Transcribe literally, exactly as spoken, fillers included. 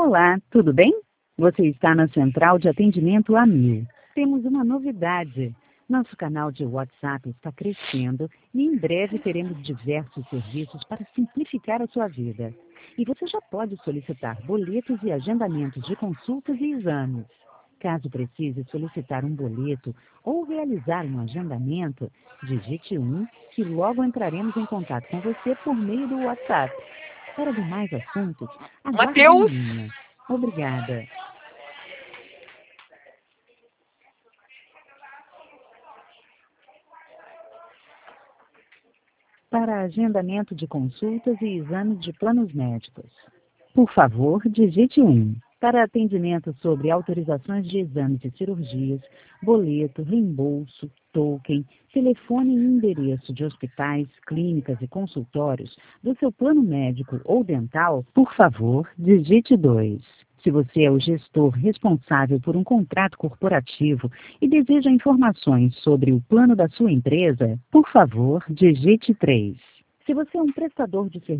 Olá, tudo bem? Você está na Central de Atendimento Amil. Temos uma novidade. Nosso canal de WhatsApp está crescendo e em breve teremos diversos serviços para simplificar a sua vida. E você já pode solicitar boletos e agendamentos de consultas e exames. Caso precise solicitar um boleto ou realizar um agendamento, digite um que logo entraremos em contato com você por meio do WhatsApp. Para demais assuntos, aguarde em Matheus! linha. Obrigada. Para agendamento de consultas e exames de planos médicos, por favor, digite um. Para atendimento sobre autorizações de exames e cirurgias, boleto, reembolso, token, telefone e endereço de hospitais, clínicas e consultórios do seu plano médico ou dental, por favor, digite dois. Se você é o gestor responsável por um contrato corporativo e deseja informações sobre o plano da sua empresa, por favor, digite três. Se você é um prestador de serviço